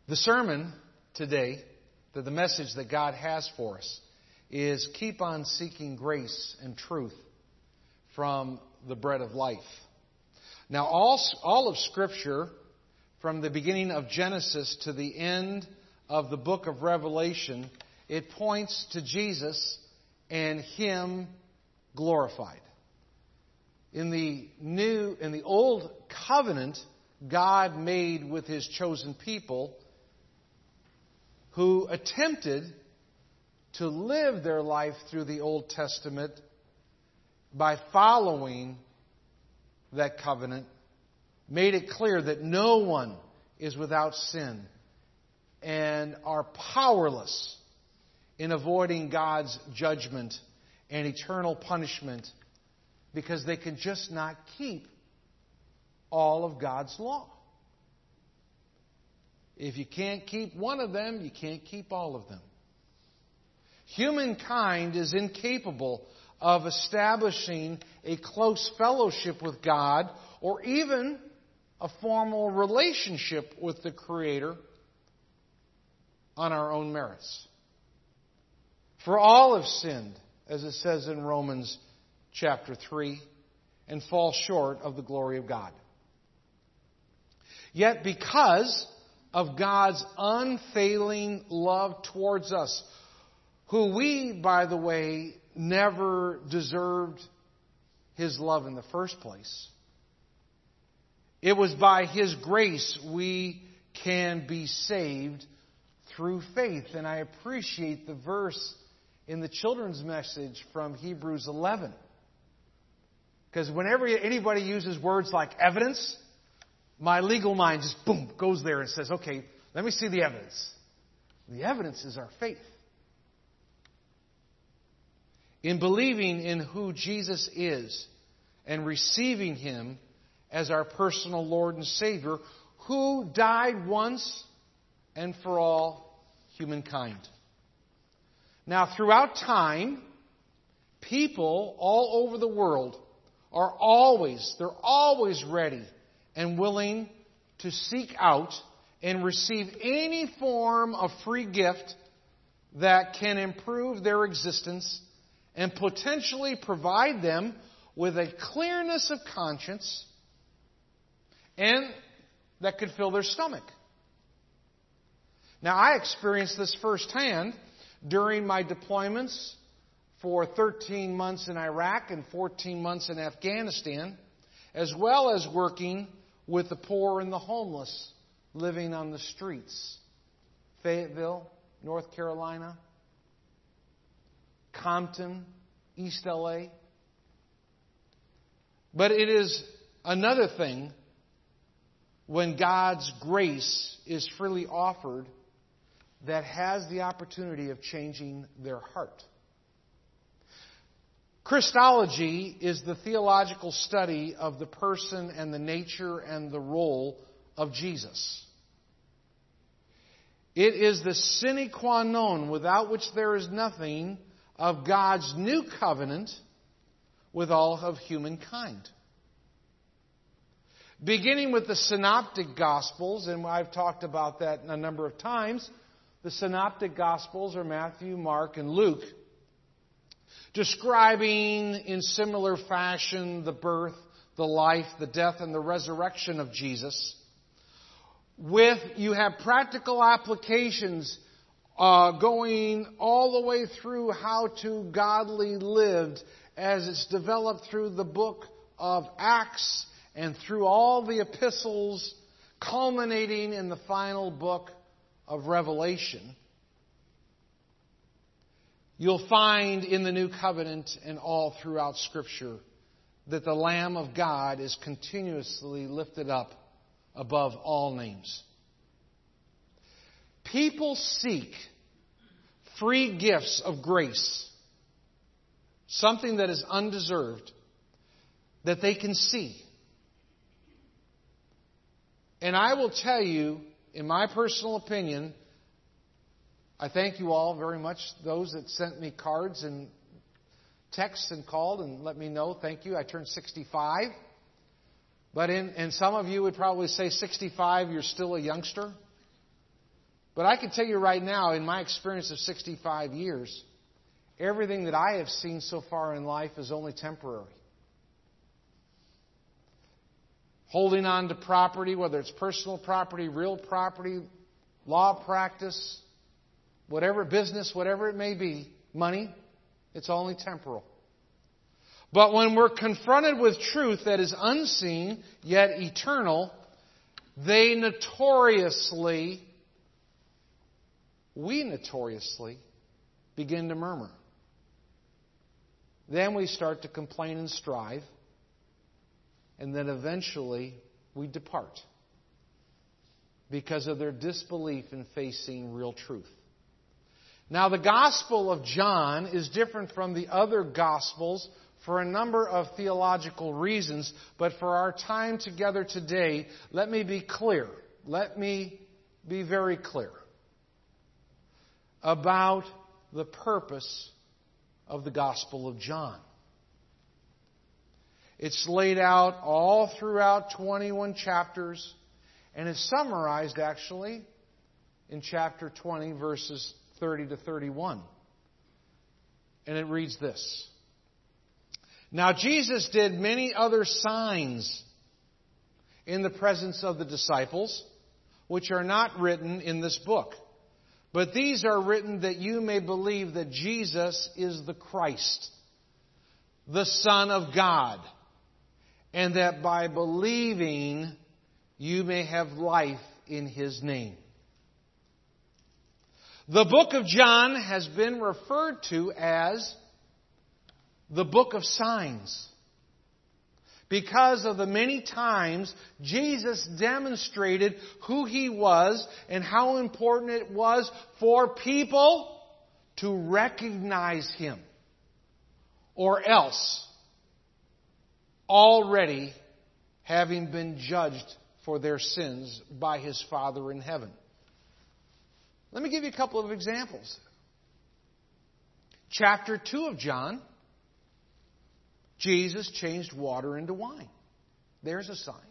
The sermon today, the message that God has for us, is keep on seeking grace and truth from the bread of life. Now, all of Scripture, from the beginning of Genesis to the end of the book of Revelation, it points to Jesus and Him glorified. In the Old Covenant, God made with His chosen people who attempted to live their life through the Old Testament by following that covenant, made it clear that no one is without sin and are powerless in avoiding God's judgment and eternal punishment because they can just not keep all of God's law. If you can't keep one of them, you can't keep all of them. Humankind is incapable of establishing a close fellowship with God or even a formal relationship with the Creator on our own merits. For all have sinned, as it says in Romans chapter 3, and fall short of the glory of God. Yet because of God's unfailing love towards us, who we, by the way, never deserved His love in the first place, it was by His grace we can be saved through faith. And I appreciate the verse in the children's message from Hebrews 11. Because whenever anybody uses words like evidence, my legal mind just boom goes there and says, okay, let me see the evidence. The evidence is our faith. In believing in who Jesus is and receiving Him as our personal Lord and Savior, who died once and for all humankind. Now, throughout time, people all over the world are always ready and willing to seek out and receive any form of free gift that can improve their existence and potentially provide them with a clearness of conscience and that could fill their stomach. Now, I experienced this firsthand during my deployments for 13 months in Iraq and 14 months in Afghanistan, as well as working with the poor and the homeless living on the streets. Fayetteville, North Carolina, Compton, East LA. But it is another thing when God's grace is freely offered that has the opportunity of changing their heart. Christology is the theological study of the person and the nature and the role of Jesus. It is the sine qua non without which there is nothing of God's new covenant with all of humankind. Beginning with the Synoptic Gospels, and I've talked about that a number of times, the Synoptic Gospels are Matthew, Mark, and Luke, describing in similar fashion the birth, the life, the death, and the resurrection of Jesus. You have practical applications going all the way through how to godly lived as it's developed through the book of Acts and through all the epistles, culminating in the final book of Revelation. You'll find in the New Covenant and all throughout Scripture that the Lamb of God is continuously lifted up above all names. People seek free gifts of grace, something that is undeserved, that they can see. And I will tell you, in my personal opinion, I thank you all very much, those that sent me cards and texts and called and let me know. Thank you. I turned 65. But and some of you would probably say 65, you're still a youngster. But I can tell you right now, in my experience of 65 years, everything that I have seen so far in life is only temporary. Holding on to property, whether it's personal property, real property, law practice, whatever business, whatever it may be, money, it's only temporal. But when we're confronted with truth that is unseen yet eternal, we notoriously begin to murmur. Then we start to complain and strive, and then eventually we depart because of their disbelief in facing real truth. Now, the Gospel of John is different from the other Gospels for a number of theological reasons, but for our time together today, let me be clear. Let me be very clear about the purpose of the Gospel of John. It's laid out all throughout 21 chapters, and is summarized actually in chapter 20, verses 30 to 31. And it reads this. Now Jesus did many other signs in the presence of the disciples, which are not written in this book. But these are written that you may believe that Jesus is the Christ, the Son of God, and that by believing you may have life in His name. The book of John has been referred to as the book of signs, because of the many times Jesus demonstrated who He was and how important it was for people to recognize Him, or else already having been judged for their sins by His Father in heaven. Let me give you a couple of examples. Chapter 2 of John, Jesus changed water into wine. There's a sign.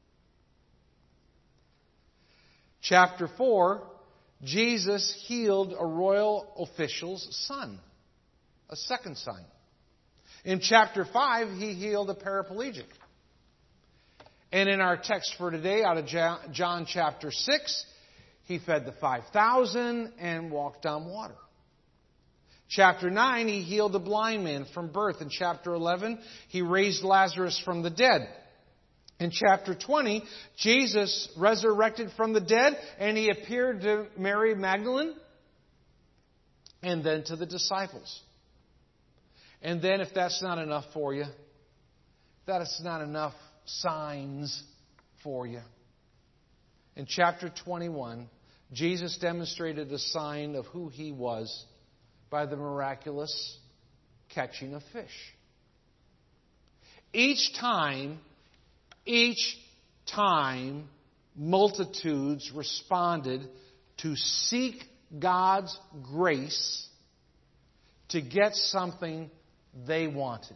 Chapter 4, Jesus healed a royal official's son. A second sign. In chapter 5, He healed a paraplegic. And in our text for today, out of John chapter 6, He fed the 5,000 and walked on water. Chapter 9, He healed a blind man from birth. In chapter 11, He raised Lazarus from the dead. In chapter 20, Jesus resurrected from the dead, and He appeared to Mary Magdalene and then to the disciples. And then, if that's not enough for you, that's not enough signs for you, in chapter 21, Jesus demonstrated a sign of who He was by the miraculous catching of fish. Each time, multitudes responded to seek God's grace to get something they wanted,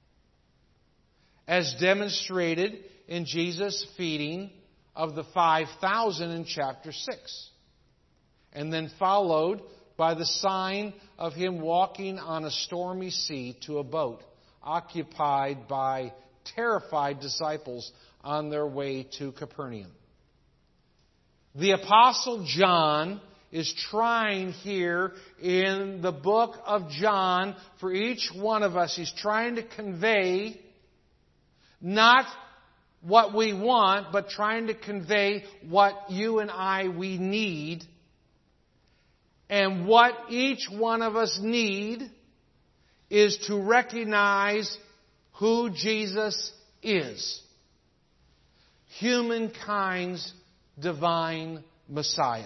as demonstrated in Jesus' feeding of the 5,000 in chapter 6, and then followed by the sign of Him walking on a stormy sea to a boat occupied by terrified disciples on their way to Capernaum. The Apostle John is trying here in the book of John, for each one of us, he's trying to convey not what we want, but trying to convey what you and we need. And what each one of us need is to recognize who Jesus is. Humankind's divine Messiah.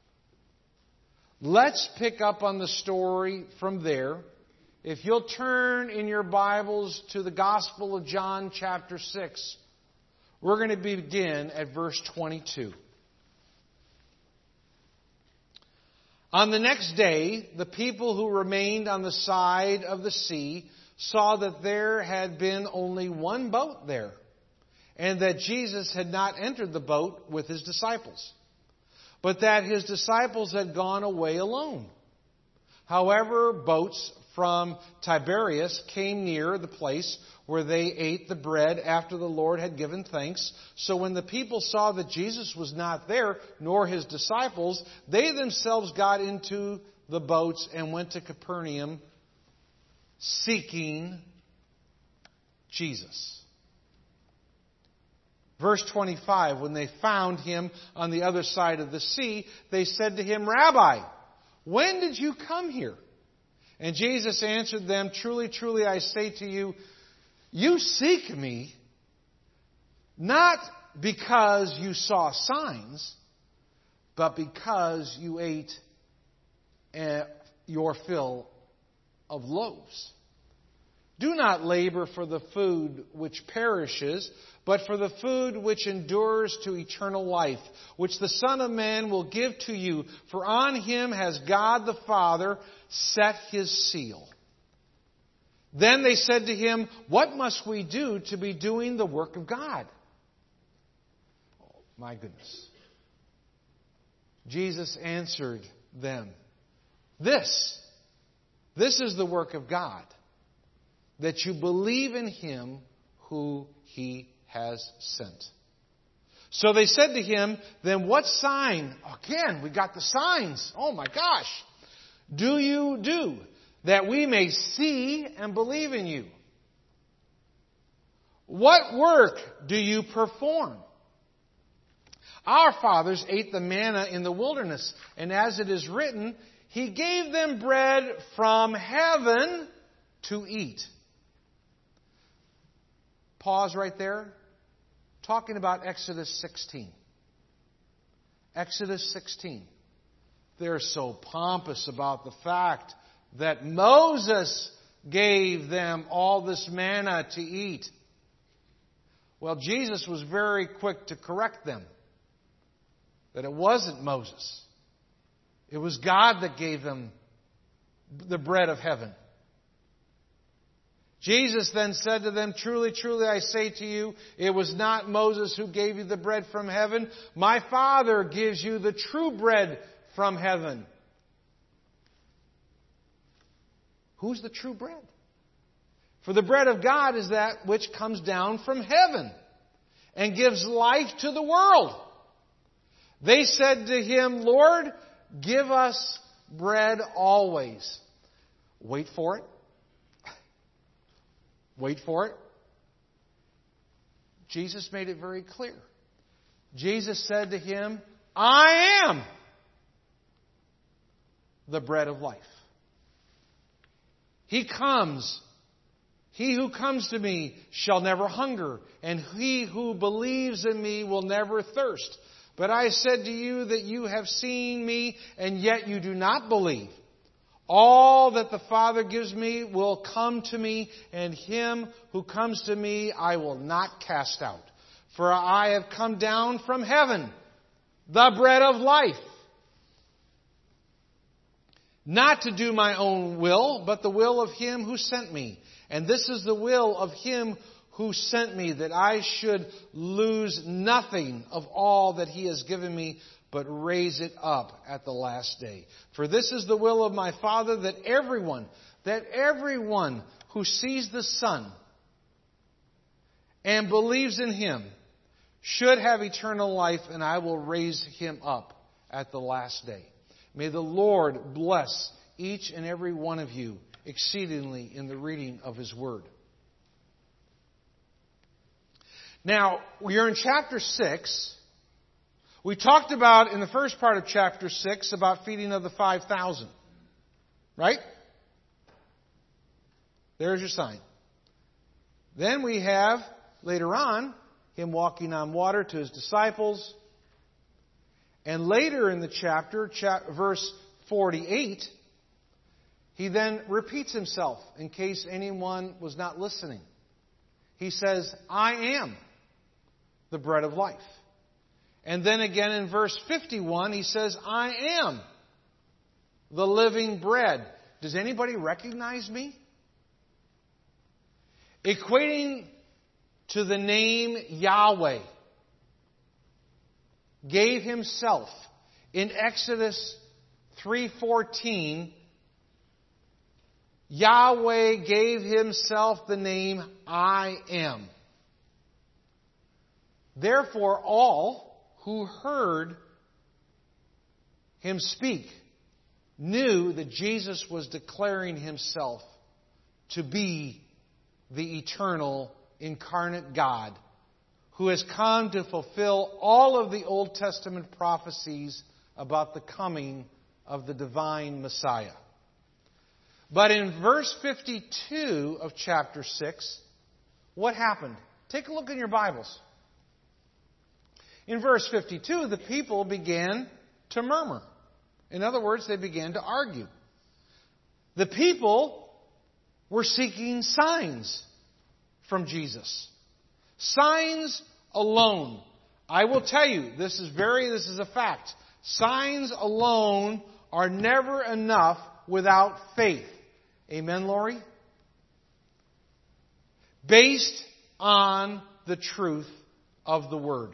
Let's pick up on the story from there. If you'll turn in your Bibles to the Gospel of John chapter 6, we're going to begin at verse 22. On the next day, the people who remained on the side of the sea saw that there had been only one boat there, and that Jesus had not entered the boat with His disciples, but that his disciples had gone away alone. However, boats from Tiberias came near the place where they ate the bread after the Lord had given thanks. So when the people saw that Jesus was not there, nor his disciples, they themselves got into the boats and went to Capernaum, seeking Jesus. Verse 25, when they found him on the other side of the sea, they said to him, Rabbi, when did you come here? And Jesus answered them, Truly, truly, I say to you, you seek me not because you saw signs, but because you ate your fill of loaves. Do not labor for the food which perishes, but for the food which endures to eternal life, which the Son of Man will give to you. For on him has God the Father set his seal. Then they said to him, What must we do to be doing the work of God? Oh, my goodness. Jesus answered them, This is the work of God, that you believe in him who he has sent. So they said to him, Then what sign? Again, we got the signs. Oh my gosh. Do you do that we may see and believe in you? What work do you perform? Our fathers ate the manna in the wilderness, and as it is written, he gave them bread from heaven to eat. Pause right there. Talking about Exodus 16. Exodus 16. They're so pompous about the fact that Moses gave them all this manna to eat. Well, Jesus was very quick to correct them that it wasn't Moses. It was God that gave them the bread of heaven. Jesus then said to them, Truly, truly, I say to you, it was not Moses who gave you the bread from heaven. My Father gives you the true bread from heaven. Who's the true bread? For the bread of God is that which comes down from heaven and gives life to the world. They said to him, Lord, give us bread always. Wait for it. Wait for it. Jesus made it very clear. Jesus said to him, I am the bread of life. He who comes to me shall never hunger, and he who believes in me will never thirst. But I said to you that you have seen me, and yet you do not believe. All that the Father gives me will come to me, and him who comes to me I will not cast out. For I have come down from heaven, the bread of life, not to do my own will, but the will of him who sent me. And this is the will of him who sent me, that I should lose nothing of all that he has given me, but raise it up at the last day. For this is the will of my Father, that everyone who sees the Son and believes in him should have eternal life, and I will raise him up at the last day. May the Lord bless each and every one of you exceedingly in the reading of his word. Now, we are in chapter 6. We talked about, in the first part of chapter 6, about feeding of the 5,000. Right? There's your sign. Then we have, later on, him walking on water to his disciples. And later in the chapter, verse 48, he then repeats himself in case anyone was not listening. He says, I am the bread of life. And then again in verse 51, he says, I am the living bread. Does anybody recognize me? Equating to the name Yahweh, gave himself In Exodus 3:14, Yahweh gave Himself the name I Am. Therefore, all who heard Him speak knew that Jesus was declaring Himself to be the eternal, incarnate God who has come to fulfill all of the Old Testament prophecies about the coming of the divine Messiah. But in verse 52 of chapter 6, what happened? Take a look in your Bibles. In verse 52, the people began to murmur. In other words, they began to argue. The people were seeking signs from Jesus. Signs alone. I will tell you, this is a fact. Signs alone are never enough without faith. Amen, Lori? Based on the truth of the Word.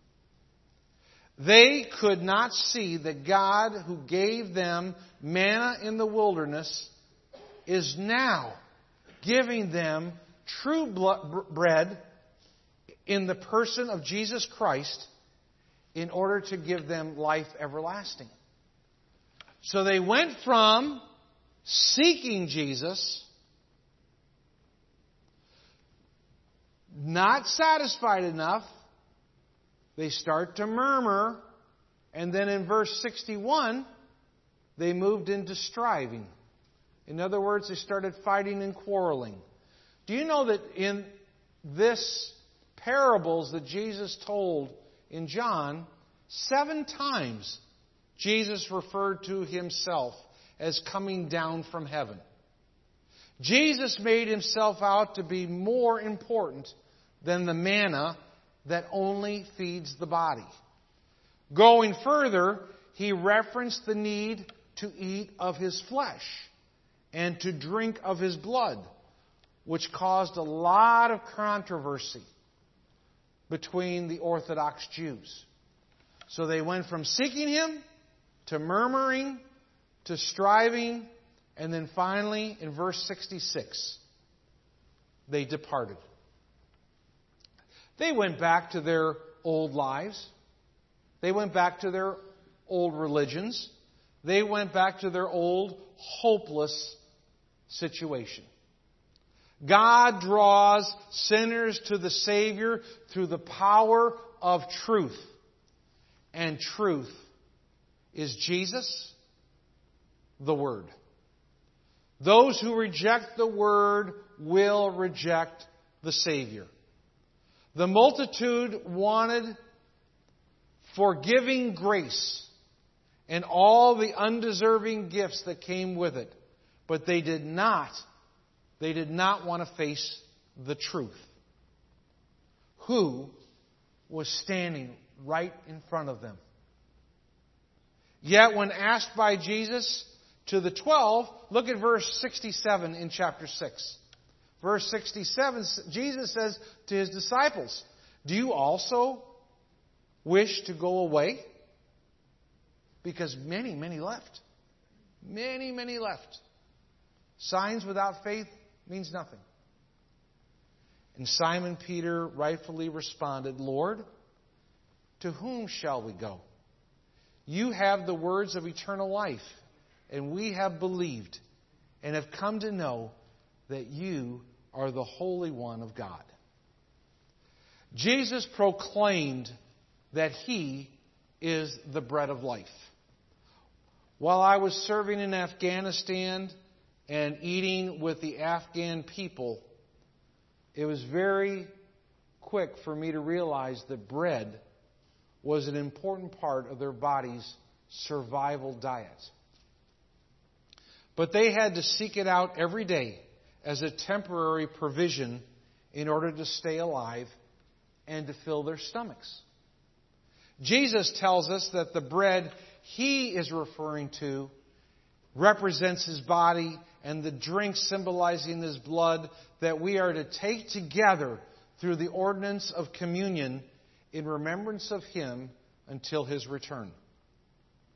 They could not see that God who gave them manna in the wilderness is now giving them true bread in the person of Jesus Christ in order to give them life everlasting. So they went from seeking Jesus, not satisfied enough, they start to murmur, and then in verse 61, they moved into striving. In other words, they started fighting and quarreling. Do you know that in this parables that Jesus told in John, 7 times Jesus referred to Himself as coming down from heaven. Jesus made Himself out to be more important than the manna that only feeds the body. Going further, He referenced the need to eat of His flesh and to drink of His blood, which caused a lot of controversy between the Orthodox Jews. So they went from seeking Him to murmuring to striving, and then finally, in verse 66, they departed. They went back to their old lives. They went back to their old religions. They went back to their old hopeless situation. God draws sinners to the Savior through the power of truth. And truth is Jesus, the Word. Those who reject the Word will reject the Savior. The multitude wanted forgiving grace and all the undeserving gifts that came with it. But they did not want to face the truth. Who was standing right in front of them? Yet when asked by Jesus to the 12, look at verse 67 in chapter 6. Verse 67, Jesus says to His disciples, "Do you also wish to go away?" Because many left. Many left. Signs without faith means nothing. And Simon Peter rightfully responded, "Lord, to whom shall we go? You have the words of eternal life, and we have believed and have come to know that you are the Holy One of God." Jesus proclaimed that He is the bread of life. While I was serving in Afghanistan and eating with the Afghan people, it was very quick for me to realize that bread was an important part of their body's survival diet. But they had to seek it out every day as a temporary provision in order to stay alive and to fill their stomachs. Jesus tells us that the bread He is referring to represents His body, and the drink symbolizing His blood, that we are to take together through the ordinance of communion in remembrance of Him until His return.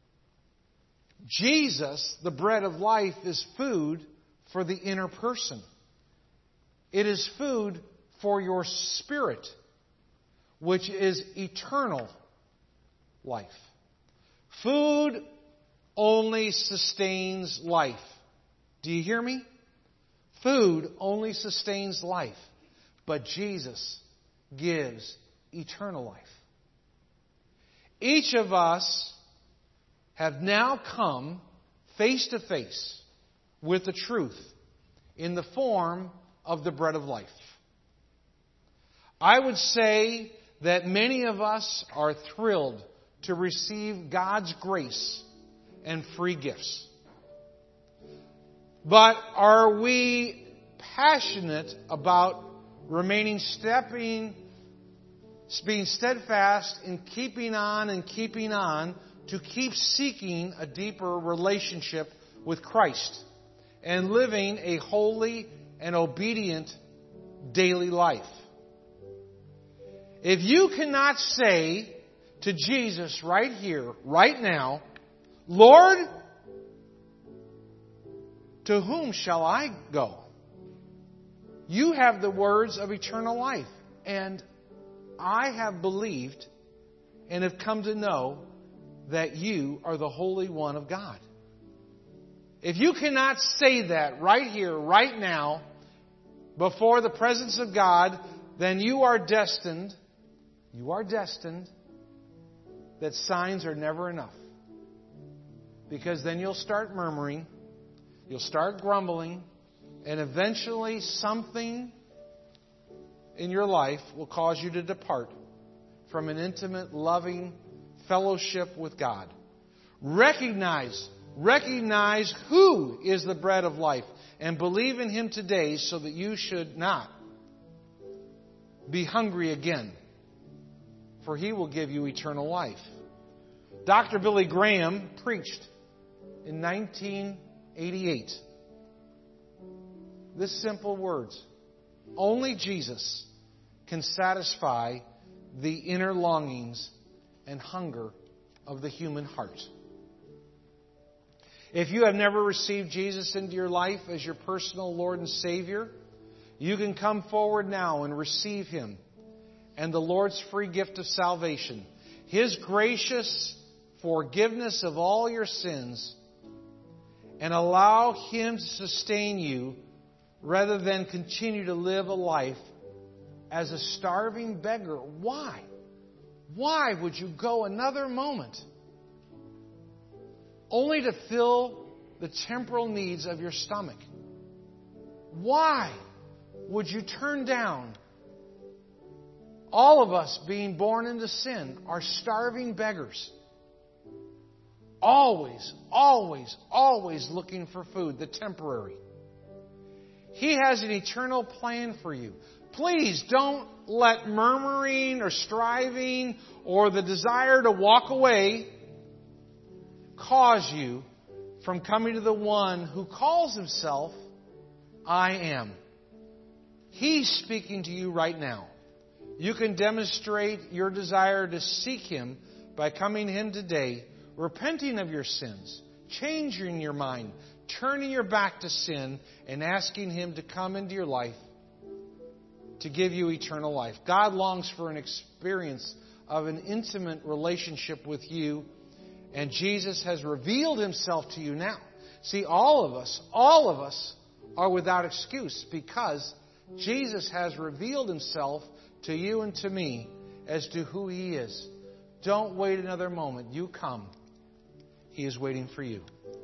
Jesus, the bread of life, is food for the inner person. It is food for your spirit, which is eternal life. Food only sustains life. Do you hear me? Food only sustains life, but Jesus gives eternal life. Each of us have now come face to face with the truth in the form of the bread of life. I would say that many of us are thrilled to receive God's grace and free gifts. But are we passionate about being steadfast in keeping on to keep seeking a deeper relationship with Christ and living a holy and obedient daily life? If you cannot say to Jesus right here, right now, Lord, to whom shall I go? You have the words of eternal life. And I have believed and have come to know that you are the Holy One of God. If you cannot say that right here, right now, before the presence of God, then you are destined that signs are never enough. Because then you'll start murmuring, you'll start grumbling, and eventually something in your life will cause you to depart from an intimate, loving fellowship with God. Recognize who is the bread of life and believe in Him today so that you should not be hungry again, for He will give you eternal life. Dr. Billy Graham preached in 1988 this simple words: only Jesus can satisfy the inner longings and hunger of the human heart. If you have never received Jesus into your life as your personal Lord and Savior, you can come forward now and receive Him and the Lord's free gift of salvation, His gracious forgiveness of all your sins, and allow Him to sustain you rather than continue to live a life as a starving beggar. Why? Why would you go another moment only to fill the temporal needs of your stomach? Why would you turn down? All of us being born into sin are starving beggars. Always looking for food, the temporary. He has an eternal plan for you. Please don't let murmuring or striving or the desire to walk away cause you from coming to the one who calls Himself I Am. He's speaking to you right now. You can demonstrate your desire to seek Him by coming to Him today, repenting of your sins, changing your mind, turning your back to sin, and asking Him to come into your life to give you eternal life. God longs for an experience of an intimate relationship with you, and Jesus has revealed Himself to you now. See, all of us are without excuse because Jesus has revealed Himself to you and to me as to who He is. Don't wait another moment. You come. He is waiting for you.